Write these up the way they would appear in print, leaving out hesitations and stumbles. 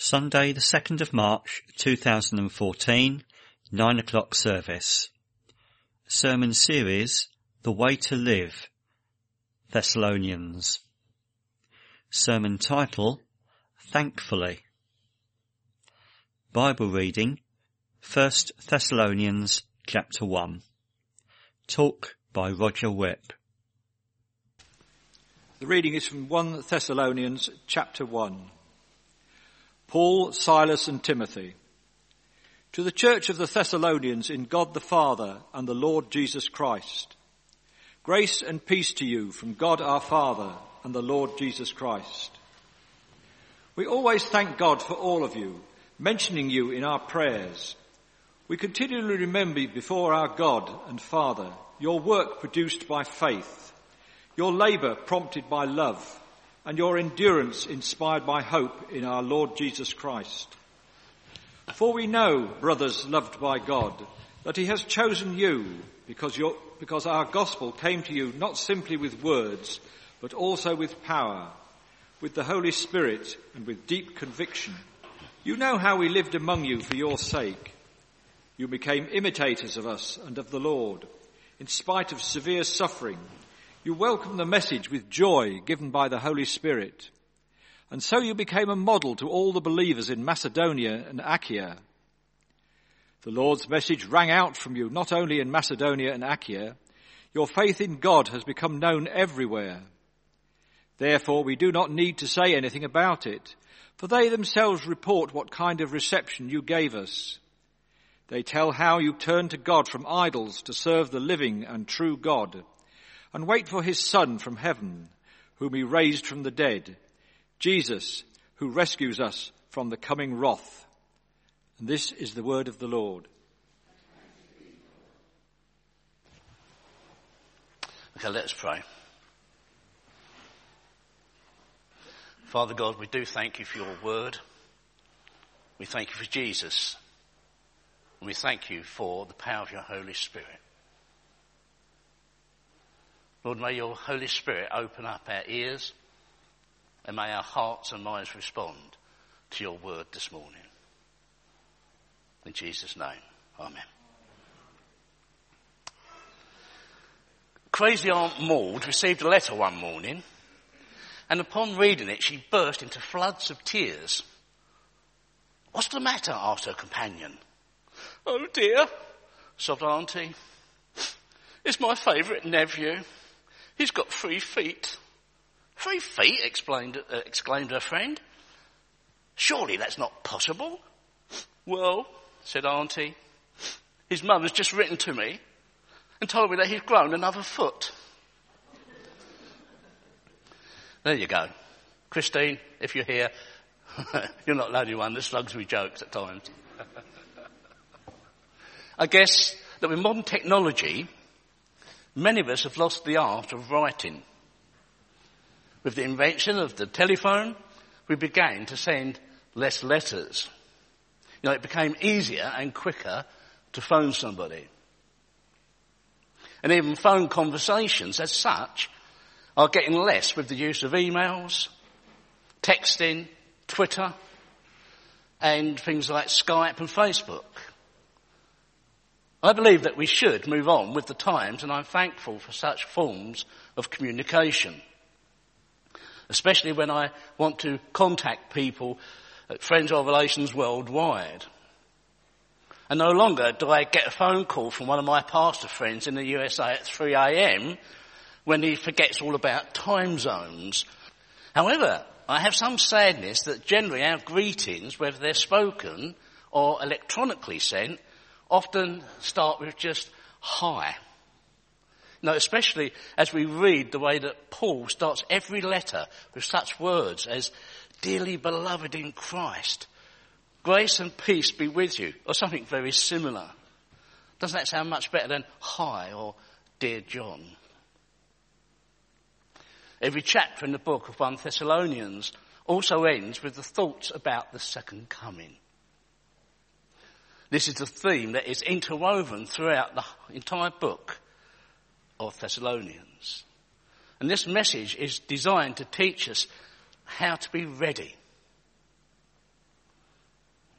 Sunday the 2nd of March 2014, 9 o'clock service. Sermon series, The Way to Live, Thessalonians. Sermon title, Thankfully. Bible reading, 1 Thessalonians chapter 1. Talk by Roger Whipp. The reading is from 1 Thessalonians chapter 1. Paul, Silas and Timothy. To the church of the Thessalonians in God the Father and the Lord Jesus Christ. Grace and peace to you from God our Father and the Lord Jesus Christ. We always thank God for all of you, mentioning you in our prayers. We continually remember before our God and Father your work produced by faith, your labour prompted by love, and your endurance inspired by hope in our Lord Jesus Christ. For we know, brothers loved by God, that he has chosen you because our gospel came to you not simply with words, but also with power, with the Holy Spirit and with deep conviction. You know how we lived among you for your sake. You became imitators of us and of the Lord, in spite of severe suffering. You welcomed the message with joy given by the Holy Spirit. And so you became a model to all the believers in Macedonia and Achaia. The Lord's message rang out from you not only in Macedonia and Achaia. Your faith in God has become known everywhere. Therefore we do not need to say anything about it, for they themselves report what kind of reception you gave us. They tell how you turned to God from idols to serve the living and true God, and wait for his Son from heaven, whom he raised from the dead, Jesus, who rescues us from the coming wrath. And this is the word of the Lord. Okay, let's pray. Father God, we do thank you for your word. We thank you for Jesus. And we thank you for the power of your Holy Spirit. Lord, may your Holy Spirit open up our ears and may our hearts and minds respond to your word this morning. In Jesus' name, amen. Crazy Aunt Maud received a letter one morning, and upon reading it, she burst into floods of tears. "What's the matter?" asked her companion. "Oh dear," sobbed Auntie. "It's my favourite nephew. He's got 3 feet. 3 feet?" exclaimed her friend. "Surely that's not possible." "Well," said Auntie, "his mother's just written to me and told me that he's grown another foot." There you go. Christine, if you're here, you're not the only one that slugs me jokes at times. I guess that with modern technology, many of us have lost the art of writing. With the invention of the telephone, we began to send less letters. It became easier and quicker to phone somebody. And even phone conversations as such are getting less with the use of emails, texting, Twitter, and things like Skype and Facebook. I believe that we should move on with the times, and I'm thankful for such forms of communication, especially when I want to contact people at Friends or Relations worldwide. And no longer do I get a phone call from one of my pastor friends in the USA at 3 a.m. when he forgets all about time zones. However, I have some sadness that generally our greetings, whether they're spoken or electronically sent, often start with just hi. Especially as we read the way that Paul starts every letter with such words as "Dearly beloved in Christ, grace and peace be with you," or something very similar. Doesn't that sound much better than hi or "Dear John"? Every chapter in the book of 1 Thessalonians also ends with the thoughts about the second coming. This is the theme that is interwoven throughout the entire book of Thessalonians. And this message is designed to teach us how to be ready.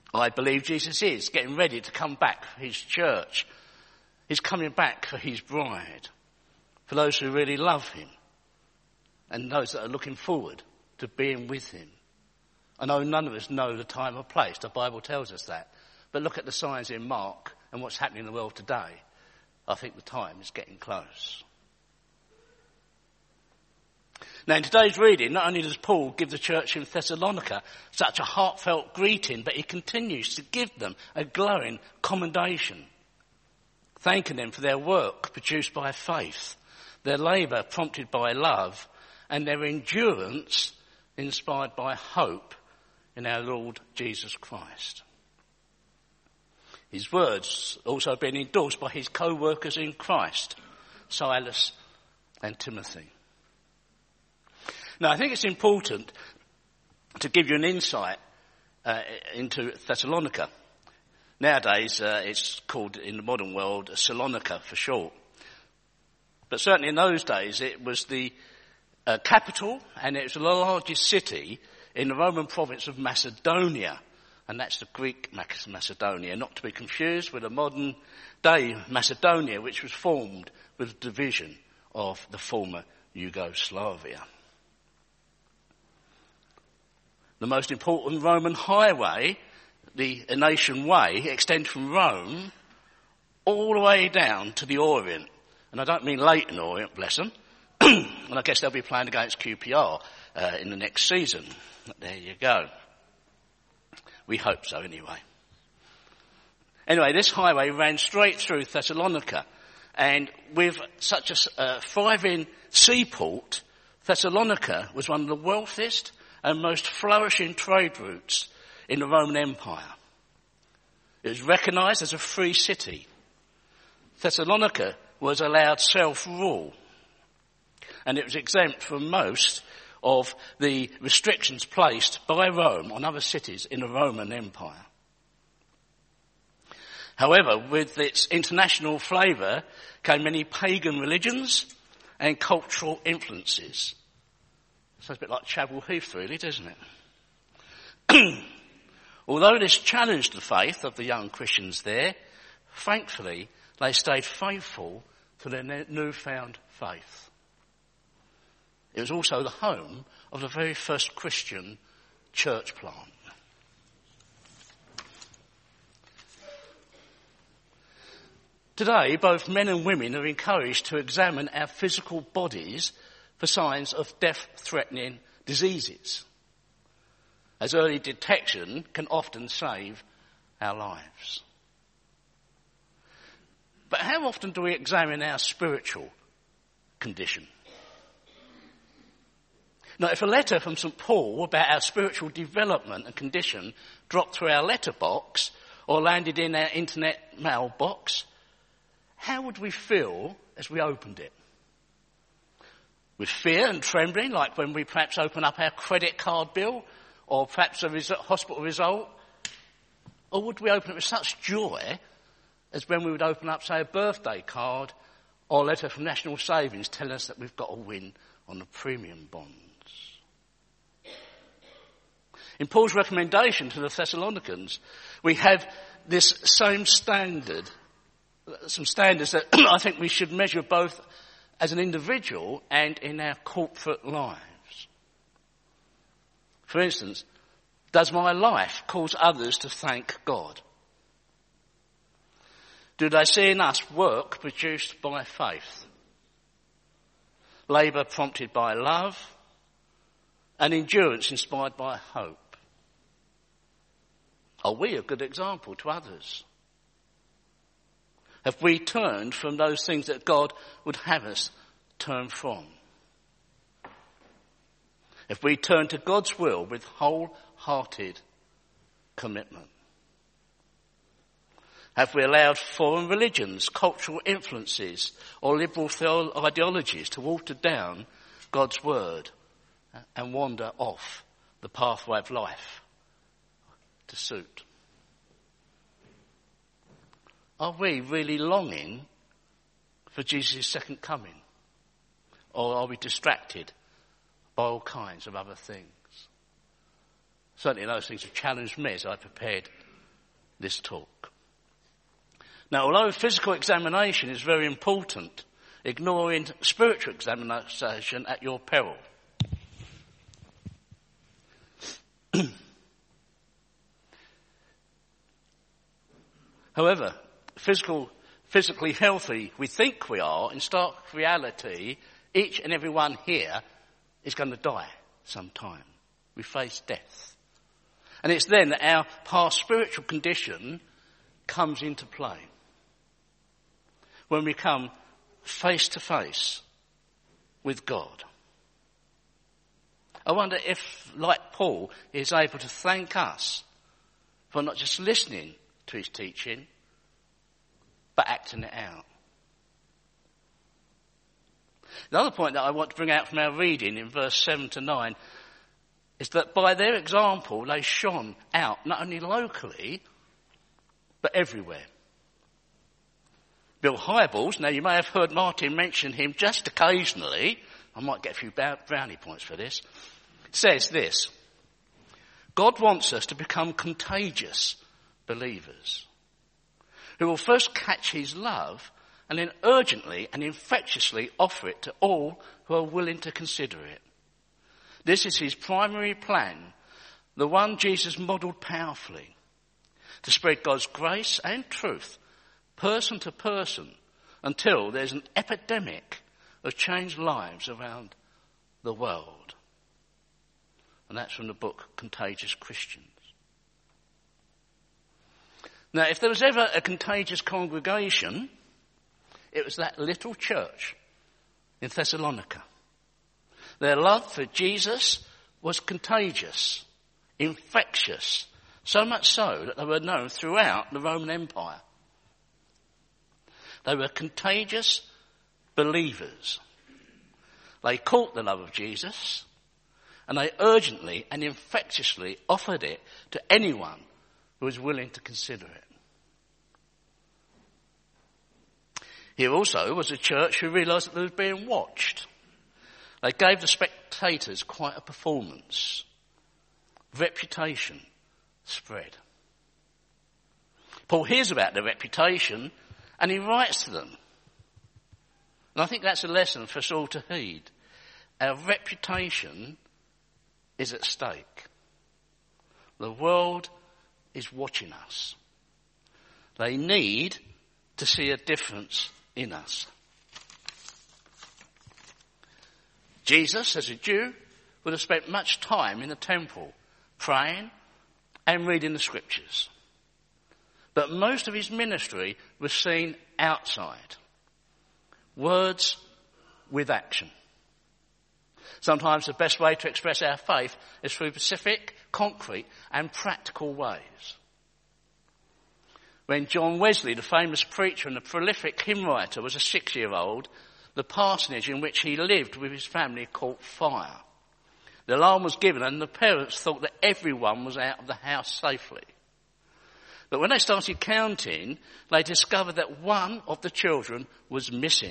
I believe Jesus is getting ready to come back for his church. He's coming back for his bride, for those who really love him and those that are looking forward to being with him. I know none of us know the time or place. The Bible tells us that. But look at the signs in Mark and what's happening in the world today. I think the time is getting close. Now in today's reading, not only does Paul give the church in Thessalonica such a heartfelt greeting, but he continues to give them a glowing commendation, thanking them for their work produced by faith, their labour prompted by love, and their endurance inspired by hope in our Lord Jesus Christ. His words also been endorsed by his co-workers in Christ, Silas and Timothy. Now, I think it's important to give you an insight into Thessalonica. Nowadays, it's called in the modern world Salonika for short. But certainly in those days, it was the capital and it was the largest city in the Roman province of Macedonia. And that's the Greek Macedonia, not to be confused with the modern day Macedonia, which was formed with the division of the former Yugoslavia. The most important Roman highway, the Egnatian Way, extends from Rome all the way down to the Orient. And I don't mean Leyton Orient, bless them. And I guess they'll be playing against QPR in the next season. There you go. We hope so anyway. Anyway, this highway ran straight through Thessalonica. And with such a thriving seaport, Thessalonica was one of the wealthiest and most flourishing trade routes in the Roman Empire. It was recognised as a free city. Thessalonica was allowed self-rule, and it was exempt from most of the restrictions placed by Rome on other cities in the Roman Empire. However, with its international flavour came many pagan religions and cultural influences. Sounds a bit like Chapel Heath, really, doesn't it? Although this challenged the faith of the young Christians there, thankfully they stayed faithful to their newfound faith. It was also the home of the very first Christian church plant. Today, both men and women are encouraged to examine our physical bodies for signs of death-threatening diseases, as early detection can often save our lives. But how often do we examine our spiritual condition? Now, if a letter from St. Paul about our spiritual development and condition dropped through our letterbox or landed in our internet mailbox, how would we feel as we opened it? With fear and trembling, like when we perhaps open up our credit card bill or perhaps a hospital result? Or would we open it with such joy as when we would open up, say, a birthday card or a letter from National Savings telling us that we've got a win on the premium bonds? In Paul's recommendation to the Thessalonians, we have this same standard, some standards that I think we should measure both as an individual and in our corporate lives. For instance, does my life cause others to thank God? Do they see in us work produced by faith, labour prompted by love, and endurance inspired by hope? Are we a good example to others? Have we turned from those things that God would have us turn from? Have we turned to God's will with wholehearted commitment? Have we allowed foreign religions, cultural influences, or liberal ideologies to water down God's word and wander off the pathway of life to suit? Are we really longing for Jesus' second coming? Or are we distracted by all kinds of other things? Certainly those things have challenged me as I prepared this talk. Now, although physical examination is very important, ignoring spiritual examination at your peril. However, physically healthy we think we are, in stark reality, each and every one here is going to die sometime. We face death. And it's then that our past spiritual condition comes into play. When we come face to face with God. I wonder if, like Paul, he is able to thank us for not just listening to his teaching, but acting it out. The other point that I want to bring out from our reading in verse 7 to 9 is that by their example they shone out not only locally, but everywhere. Bill Hybels, now you may have heard Martin mention him just occasionally, I might get a few brownie points for this, says this: God wants us to become contagious believers who will first catch his love and then urgently and infectiously offer it to all who are willing to consider it. This is his primary plan, the one Jesus modelled powerfully, to spread God's grace and truth person to person until there's an epidemic of changed lives around the world. And that's from the book Contagious Christians. Now, if there was ever a contagious congregation, it was that little church in Thessalonica. Their love for Jesus was contagious, infectious, so much so that they were known throughout the Roman Empire. They were contagious believers. They caught the love of Jesus and they urgently and infectiously offered it to anyone who was willing to consider it. Here also was a church who realised that they were being watched. They gave the spectators quite a performance. Reputation spread. Paul hears about their reputation and he writes to them. And I think that's a lesson for us all to heed. Our reputation is at stake. The world is watching us. They need to see a difference in us. Jesus, as a Jew, would have spent much time in the temple praying and reading the scriptures. But most of his ministry was seen outside. Words with action. Sometimes the best way to express our faith is through specific, concrete and practical ways. When John Wesley, the famous preacher and the prolific hymn writer, was a 6-year-old, the parsonage in which he lived with his family caught fire. The alarm was given and the parents thought that everyone was out of the house safely. But when they started counting, they discovered that one of the children was missing.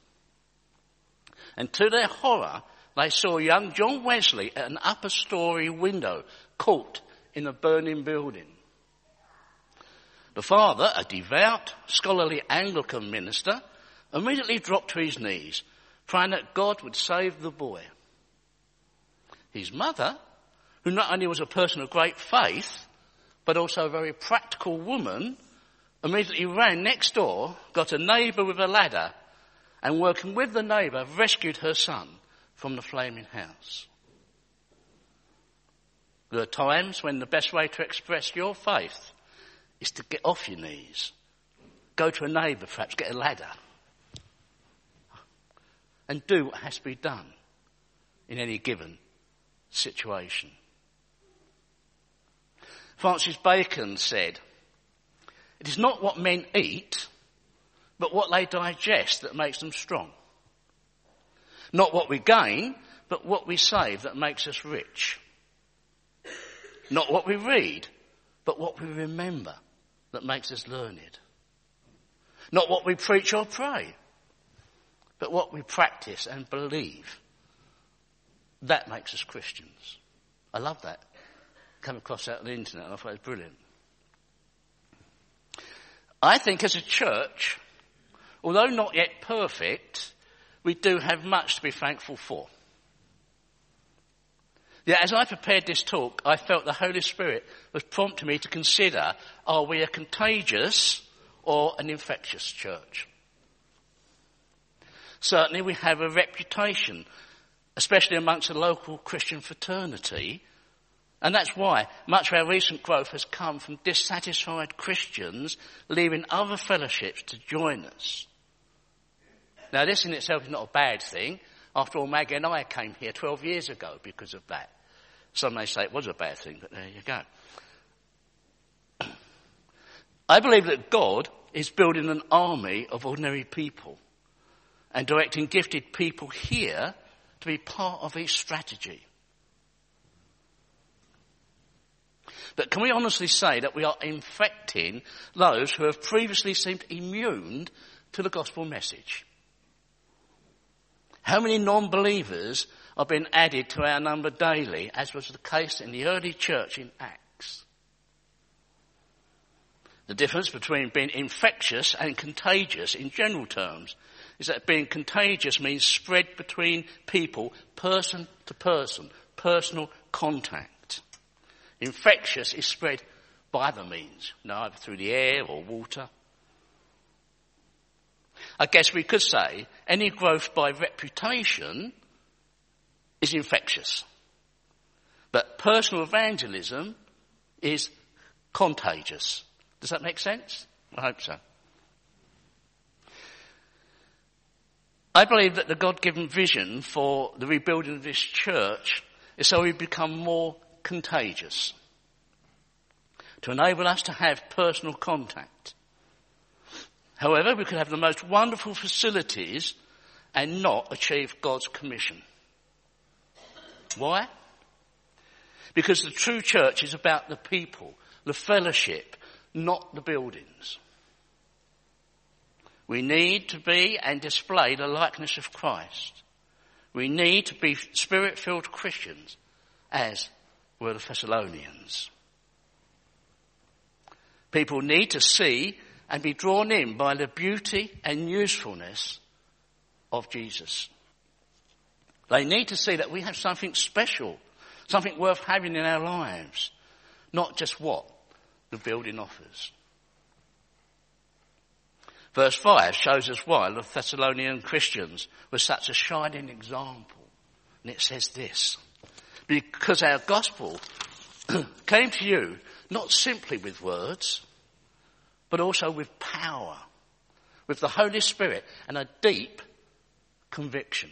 And to their horror, they saw young John Wesley at an upper story window caught in a burning building. The father, a devout, scholarly Anglican minister, immediately dropped to his knees, praying that God would save the boy. His mother, who not only was a person of great faith, but also a very practical woman, immediately ran next door, got a neighbour with a ladder, and working with the neighbour, rescued her son from the flaming house. There are times when the best way to express your faith is to get off your knees, go to a neighbour, perhaps get a ladder, and do what has to be done in any given situation. Francis Bacon said, "It is not what men eat, but what they digest that makes them strong. Not what we gain, but what we save that makes us rich. Not what we read, but what we remember that makes us learned. Not what we preach or pray, but what we practice and believe. That makes us Christians." I love that. Come across that on the internet and I thought it was brilliant. I think as a church, although not yet perfect, we do have much to be thankful for. Yet as I prepared this talk, I felt the Holy Spirit was prompting me to consider, are we a contagious or an infectious church? Certainly we have a reputation, especially amongst the local Christian fraternity, and that's why much of our recent growth has come from dissatisfied Christians leaving other fellowships to join us. Now this in itself is not a bad thing. After all, Maggie and I came here 12 years ago because of that. Some may say it was a bad thing, but there you go. I believe that God is building an army of ordinary people and directing gifted people here to be part of his strategy. But can we honestly say that we are infecting those who have previously seemed immune to the gospel message? How many non-believers are being added to our number daily, as was the case in the early church in Acts? The difference between being infectious and contagious in general terms is that being contagious means spread between people, person to person, personal contact. Infectious is spread by other means, either through the air or water. I guess we could say any growth by reputation is infectious. But personal evangelism is contagious. Does that make sense? I hope so. I believe that the God-given vision for the rebuilding of this church is so we become more contagious, to enable us to have personal contact. However, we could have the most wonderful facilities and not achieve God's commission. Why? Because the true church is about the people, the fellowship, not the buildings. We need to be and display the likeness of Christ. We need to be spirit-filled Christians, as were the Thessalonians. People need to see and be drawn in by the beauty and usefulness of Jesus. They need to see that we have something special, something worth having in our lives, not just what the building offers. Verse 5 shows us why the Thessalonian Christians were such a shining example. And it says this: because our gospel came to you not simply with words, but also with power, with the Holy Spirit and a deep conviction.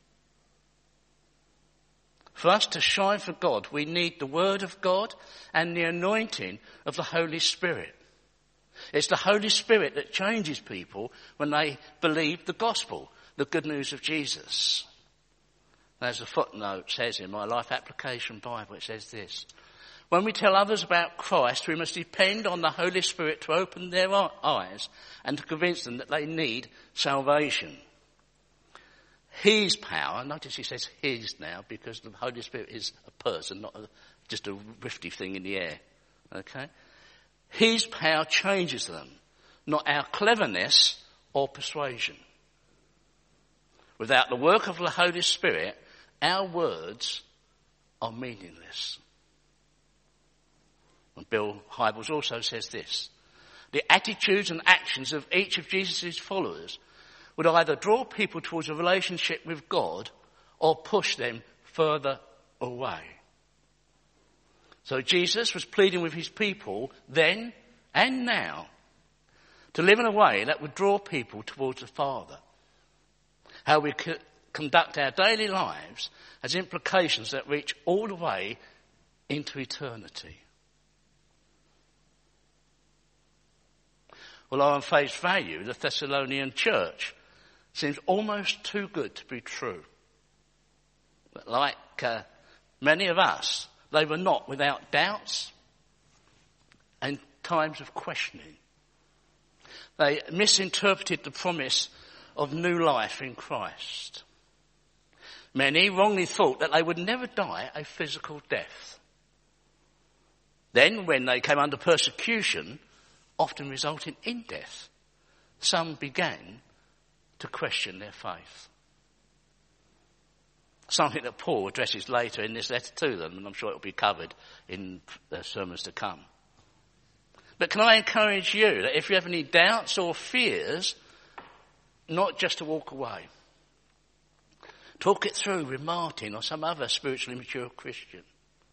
For us to shine for God, we need the Word of God and the anointing of the Holy Spirit. It's the Holy Spirit that changes people when they believe the gospel, the good news of Jesus. As the footnote says in my Life Application Bible, it says this: when we tell others about Christ, we must depend on the Holy Spirit to open their eyes and to convince them that they need salvation. His power, notice he says his now, because the Holy Spirit is a person, not just a rifty thing in the air. Okay? His power changes them, not our cleverness or persuasion. Without the work of the Holy Spirit, our words are meaningless. And Bill Hybels also says this: the attitudes and actions of each of Jesus' followers would either draw people towards a relationship with God or push them further away. So Jesus was pleading with his people then and now to live in a way that would draw people towards the Father. How we conduct our daily lives has implications that reach all the way into eternity. Although on face value, the Thessalonian church seems almost too good to be true. But like many of us, they were not without doubts and times of questioning. They misinterpreted the promise of new life in Christ. Many wrongly thought that they would never die a physical death. Then, when they came under persecution, often resulting in death, some began to question their faith. Something that Paul addresses later in this letter to them, and I'm sure it will be covered in the sermons to come. But can I encourage you that if you have any doubts or fears, not just to walk away. Talk it through with Martin or some other spiritually mature Christian.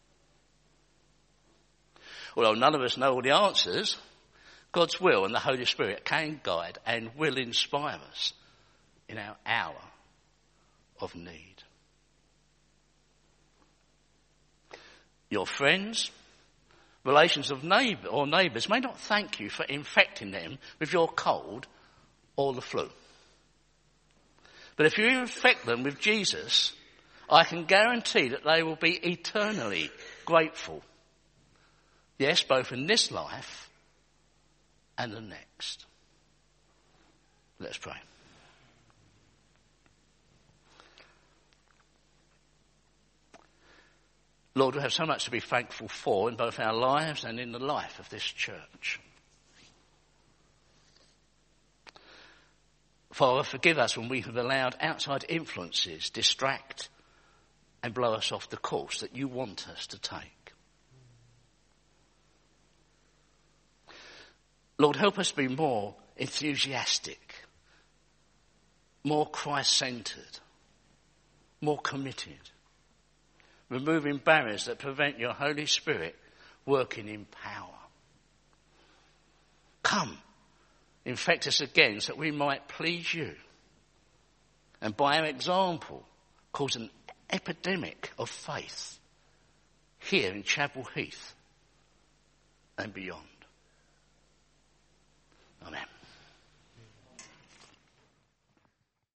Although none of us know all the answers, God's will and the Holy Spirit can guide and will inspire us in our hour of need. Your friends, relations of neighbours may not thank you for infecting them with your cold or the flu. But if you infect them with Jesus, I can guarantee that they will be eternally grateful. Yes, both in this life and the next. Let's pray. Lord, we have so much to be thankful for in both our lives and in the life of this church. Father, forgive us when we have allowed outside influences distract and blow us off the course that you want us to take. Lord, help us be more enthusiastic, more Christ-centred, more committed, removing barriers that prevent your Holy Spirit working in power. Come, infect us again so that we might please you, and by our example cause an epidemic of faith here in Chapel Heath and beyond.